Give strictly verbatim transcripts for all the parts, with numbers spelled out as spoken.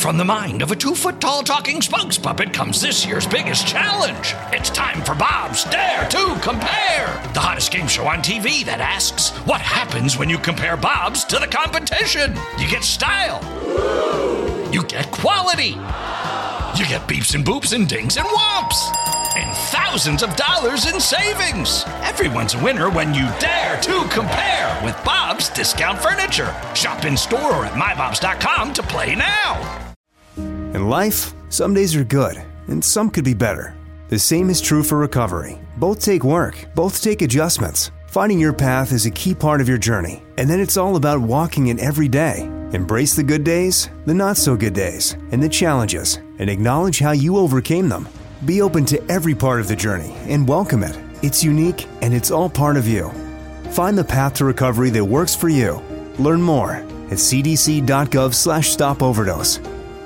From the mind of a two-foot-tall talking spokes puppet comes this year's biggest challenge. It's time for Bob's Dare to Compare, the hottest game show on T V that asks, what happens when you compare Bob's to the competition? You get style. You get quality. You get beeps and boops and dings and whomps. And thousands of dollars in savings. Everyone's a winner when you dare to compare with Bob's Discount Furniture. Shop in store or at my bobs dot com to play now. In life, some days are good, and some could be better. The same is true for recovery. Both take work, both take adjustments. Finding your path is a key part of your journey, and then it's all about walking it every day. Embrace the good days, the not-so-good days, and the challenges, and acknowledge how you overcame them. Be open to every part of the journey and welcome it. It's unique, and it's all part of you. Find the path to recovery that works for you. Learn more at c d c dot gov slash stop overdose.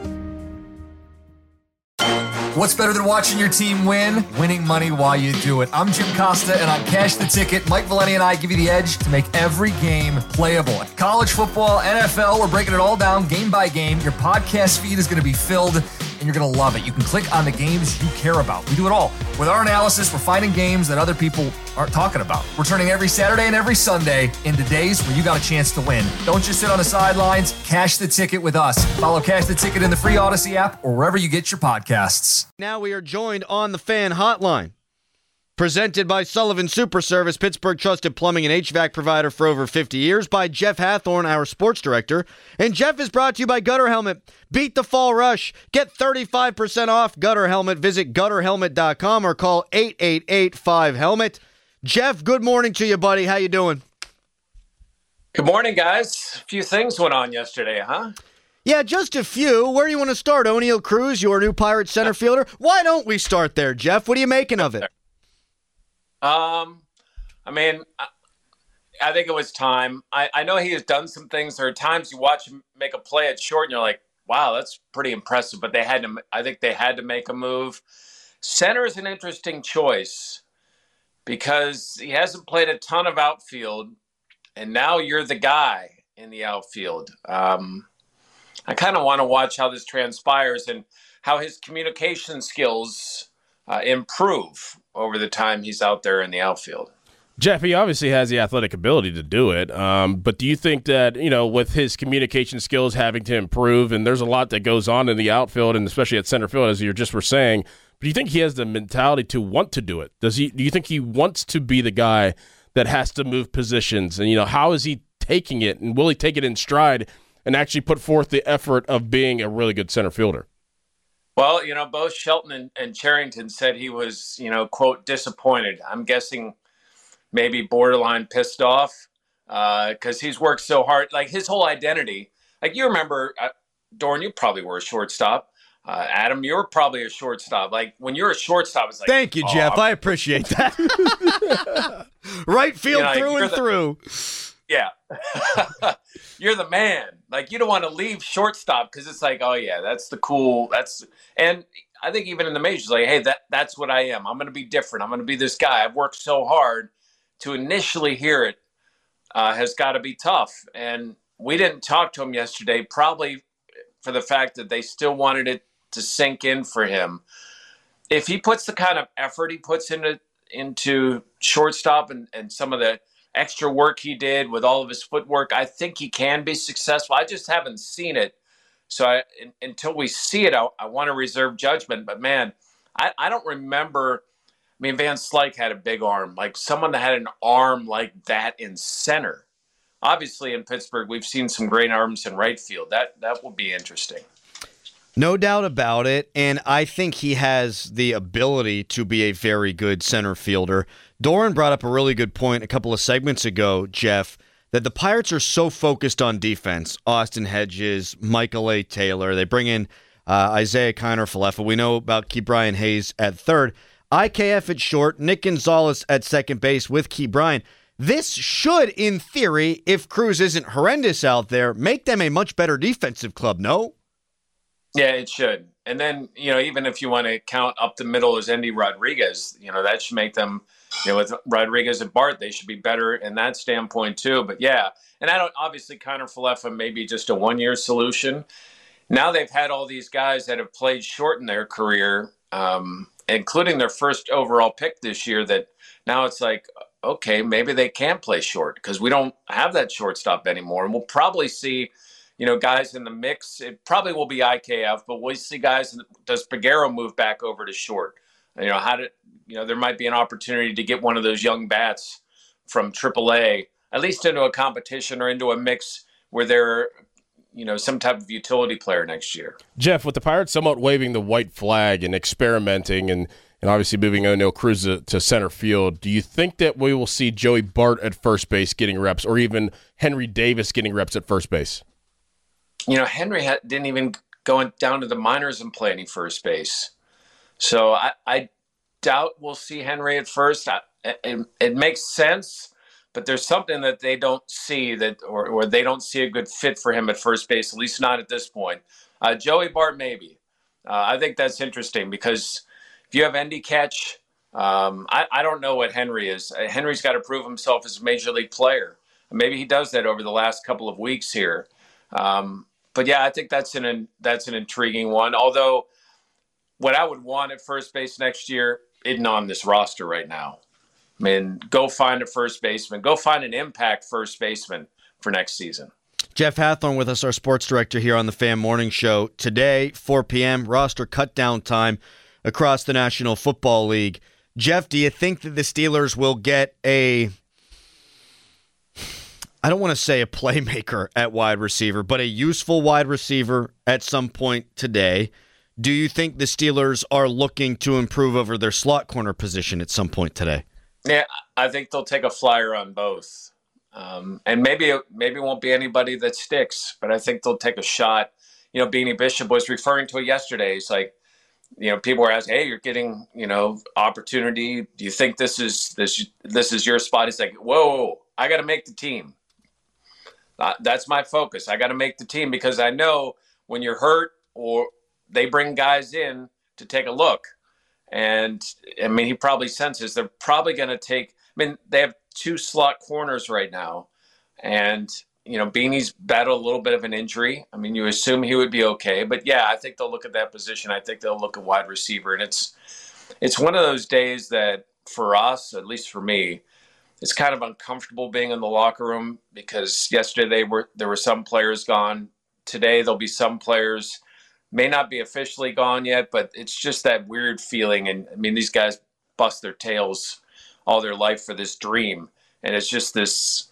What's better than watching your team win? Winning money while you do it. I'm Jim Costa, and on Cash the Ticket, Mike Valeni and I give you the edge to make every game playable. College football, N F L, we're breaking it all down game by game. Your podcast feed is going to be filled, and you're going to love it. You can click on the games you care about. We do it all. With our analysis, we're finding games that other people aren't talking about. We're turning every Saturday and every Sunday into days where you got a chance to win. Don't just sit on the sidelines. Cash the Ticket with us. Follow Cash the Ticket in the free Odyssey app or wherever you get your podcasts. Now we are joined on the Fan Hotline. Presented by Sullivan Super Service, Pittsburgh trusted plumbing and H V A C provider for over fifty years, by Jeff Hathorn, our sports director. And Jeff is brought to you by Gutter Helmet. Beat the fall rush. Get thirty-five percent off Gutter Helmet. Visit gutter helmet dot com or call eight eight eight five helmet. Jeff, good morning to you, buddy. How you doing? Good morning, guys. A few things went on yesterday, huh? Yeah, just a few. Where do you want to start? O'Neal Cruz, your new Pirates center fielder. Why don't we start there, Jeff? What are you making of it? Um, I mean, I, I think it was time. I, I know he has done some things. There are times you watch him make a play at short and you're like, wow, that's pretty impressive. But they had to, I think they had to make a move. Center is an interesting choice because he hasn't played a ton of outfield, and now you're the guy in the outfield. Um, I kind of want to watch how this transpires and how his communication skills uh, improve over the time he's out there in the outfield. Jeff, he obviously has the athletic ability to do it, um, but do you think that, you know, with his communication skills having to improve, and there's a lot that goes on in the outfield, and especially at center field, as you just were saying, but do you think he has the mentality to want to do it? Does he? Do you think he wants to be the guy that has to move positions? And, you know, how is he taking it, and will he take it in stride and actually put forth the effort of being a really good center fielder? Well, you know, both Shelton and, and Cherington said he was, you know, quote, disappointed. I'm guessing maybe borderline pissed off because uh, he's worked so hard. Like his whole identity, like you remember, uh, Dorn, you probably were a shortstop. Uh, Adam, you're probably a shortstop. Like when you're a shortstop, it's like, thank you, oh, Jeff. I'm- I appreciate that. Right field, you know, through and the, through. Yeah. You're the man. Like, you don't want to leave shortstop because it's like, oh, yeah, that's the cool. That's and I think even in the majors, like, hey, that that's what I am. I'm going to be different. I'm going to be this guy. I've worked so hard. To initially hear it uh, has got to be tough. And we didn't talk to him yesterday, probably for the fact that they still wanted it to sink in for him. If he puts the kind of effort he puts into into shortstop and, and some of the extra work he did with all of his footwork, I think he can be successful. I just haven't seen it. So I, in, until we see it, I, I want to reserve judgment. But, man, I, I don't remember – I mean, Van Slyke had a big arm. Like someone that had an arm like that in center. Obviously, in Pittsburgh, we've seen some great arms in right field. That that will be interesting. No doubt about it, and I think he has the ability to be a very good center fielder. Doran brought up a really good point a couple of segments ago, Jeff, that the Pirates are so focused on defense. Austin Hedges, Michael A. Taylor. They bring in uh, Isaiah Kiner-Falefa. We know about Key Brian Hayes at third. I K F at short, Nick Gonzalez at second base with Key Brian. This should, in theory, if Cruz isn't horrendous out there, make them a much better defensive club, no? Yeah, it should. And then, you know, even if you want to count up the middle as Endy Rodriguez, you know, that should make them, you know, with Rodriguez and Bart, they should be better in that standpoint too. But yeah, and I don't, obviously Kiner-Falefa may be just a one-year solution. now they've had all these guys that have played short in their career, um, including their first overall pick this year, that now it's like, okay, maybe they can play short because we don't have that shortstop anymore. And we'll probably see, you know, guys in the mix. It probably will be I K F, but we'll see guys. Does Peguero move back over to short? You know, how did, you know, there might be an opportunity to get one of those young bats from triple A, at least into a competition or into a mix where they're, you know, some type of utility player next year. Jeff, with the Pirates somewhat waving the white flag and experimenting and, and obviously moving O'Neal Cruz to, to center field, do you think that we will see Joey Bart at first base getting reps or even Henry Davis getting reps at first base? You know, Henry ha- didn't even go down to the minors and play any first base. So I, I doubt we'll see Henry at first. I, it, it makes sense, but there's something that they don't see that, or, or they don't see a good fit for him at first base, at least not at this point. Uh, Joey Bart, maybe. Uh, I think that's interesting because if you have Endy catch, um, I, I don't know what Henry is. Uh, Henry's got to prove himself as a major league player. Maybe he does that over the last couple of weeks here. Um, but yeah, I think that's an that's an intriguing one. Although, what I would want at first base next year isn't on this roster right now. I mean, go find a first baseman. Go find an impact first baseman for next season. Jeff Hathorn with us, our sports director here on the Fan Morning Show. Today, four p.m., roster cut-down time across the National Football League. Jeff, do you think that the Steelers will get a, I don't want to say a playmaker at wide receiver, but a useful wide receiver at some point today? Do you think the Steelers are looking to improve over their slot corner position at some point today? Yeah, I think they'll take a flyer on both. Um, and maybe it, maybe it won't be anybody that sticks, but I think they'll take a shot. You know, Beanie Bishop was referring to it yesterday. He's like, you know, people were asking, hey, you're getting, you know, opportunity. Do you think this is this this is your spot? He's like, whoa, I got to make the team. Uh, that's my focus. I got to make the team because I know when you're hurt or they bring guys in to take a look. And, I mean, he probably senses they're probably going to take – I mean, they have two slot corners right now. And, you know, Beanie's battled a little bit of an injury. I mean, you assume he would be okay. But, yeah, I think they'll look at that position. I think they'll look at wide receiver. And it's it's one of those days that for us, at least for me, it's kind of uncomfortable being in the locker room because yesterday they were there were some players gone. Today there'll be some players – may not be officially gone yet, but it's just that weird feeling. And I mean, these guys bust their tails all their life for this dream. And it's just this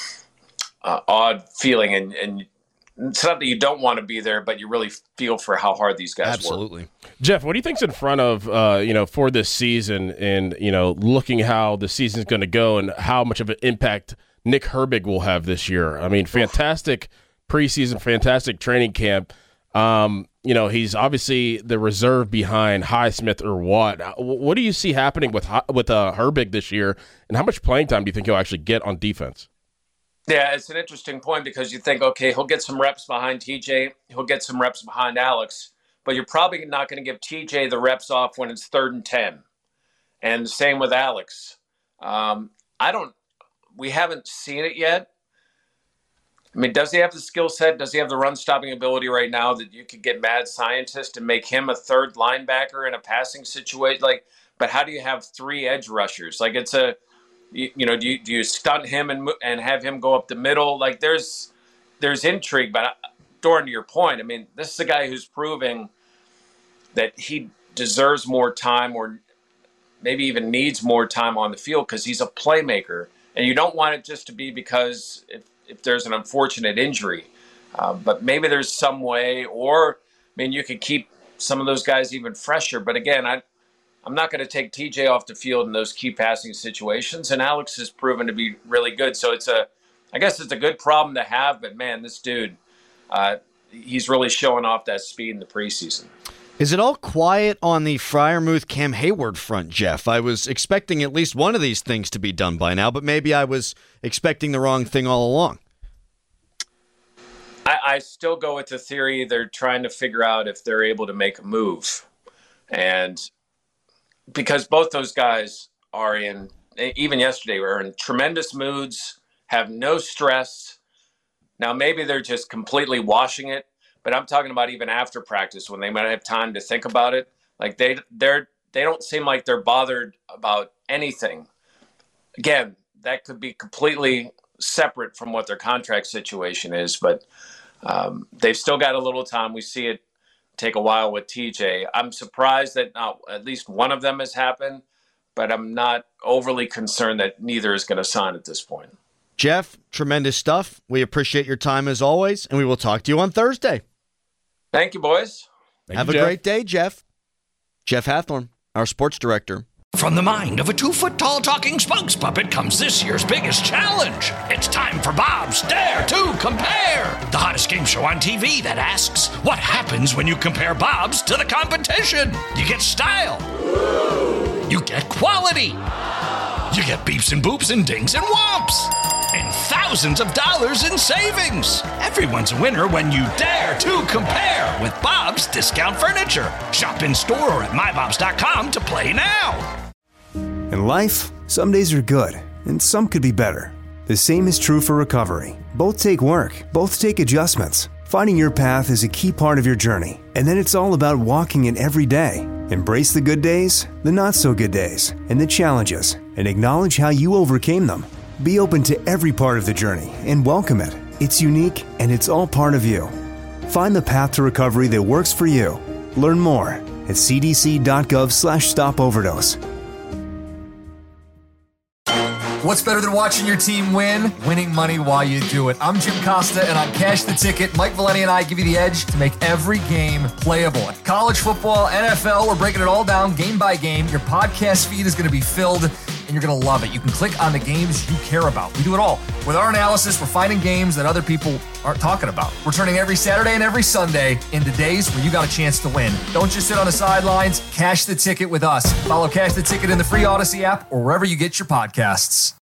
uh, odd feeling. And, and it's not that you don't want to be there, but you really feel for how hard these guys Absolutely. work. Jeff, what do you think's in front of, uh, you know, for this season and, you know, looking how the season's going to go and how much of an impact Nick Herbig will have this year? I mean, fantastic preseason, fantastic training camp. Um, you know, he's obviously the reserve behind Highsmith or Watt. What do you see happening with with uh, Herbig this year, and how much playing time do you think he'll actually get on defense? Yeah, it's an interesting point because you think, okay, he'll get some reps behind T J, he'll get some reps behind Alex, but you're probably not going to give T J the reps off when it's third and ten. And the same with Alex. Um, I don't – we haven't seen it yet. I mean, does he have the skill set? Does he have the run-stopping ability right now that you could get mad scientist and make him a third linebacker in a passing situation? Like, but how do you have three edge rushers? Like, it's a, you, you know, do you, do you stunt him and and have him go up the middle? Like, there's there's intrigue. But Doran, to your point, I mean, this is a guy who's proving that he deserves more time, or maybe even needs more time on the field because he's a playmaker, and you don't want it just to be because if. if there's an unfortunate injury. Uh, but maybe there's some way, or, I mean, you could keep some of those guys even fresher. But again, I, I'm not going to take T J off the field in those key passing situations. And Alex has proven to be really good. So it's a, I guess it's a good problem to have. But, man, this dude, uh, he's really showing off that speed in the preseason. Is it all quiet on the Freiermuth Cam Hayward front, Jeff? I was expecting at least one of these things to be done by now, but maybe I was expecting the wrong thing all along. I, I still go with the theory they're trying to figure out if they're able to make a move. And because both those guys are in, even yesterday, were in tremendous moods, have no stress. Now, maybe they're just completely washing it. but I'm talking about even after practice when they might have time to think about it. Like they they're they don't seem like they're bothered about anything. Again, that could be completely separate from what their contract situation is, but um, they've still got a little time. We see it take a while with T J. I'm surprised that not at least one of them has happened, but I'm not overly concerned that neither is going to sign at this point. Jeff, tremendous stuff. We appreciate your time as always, and we will talk to you on Thursday. Thank you, boys. Thank Have you, a Jeff. great day, Jeff. Jeff Hathorn, our sports director. From the mind of a two-foot-tall talking spokes puppet comes this year's biggest challenge. It's time for Bob's Dare to Compare, the hottest game show on T V that asks, what happens when you compare Bob's to the competition? You get style. You get quality. You get beeps and boops and dings and whomps. And thousands of dollars in savings. Everyone's a winner when you dare to compare with Bob's Discount Furniture. Shop in store or at my bobs dot com to play now. In life, some days are good, and some could be better. The same is true for recovery. Both take work, both take adjustments. Finding your path is a key part of your journey, and then it's all about walking it every day. Embrace the good days, the not-so-good days, and the challenges, and acknowledge how you overcame them. Be open to every part of the journey and welcome it. It's unique, and it's all part of you. Find the path to recovery that works for you. Learn more at c d c dot gov slash stop overdose. What's better than watching your team win? Winning money while you do it. I'm Jim Costa, and on Cash the Ticket, Mike Valeni and I give you the edge to make every game playable. College football, N F L, we're breaking it all down game by game. Your podcast feed is going to be filled, and you're going to love it. You can click on the games you care about. We do it all. With our analysis, we're finding games that other people aren't talking about. We're turning every Saturday and every Sunday into days where you got a chance to win. Don't just sit on the sidelines. Cash the Ticket with us. Follow Cash the Ticket in the free Odyssey app or wherever you get your podcasts.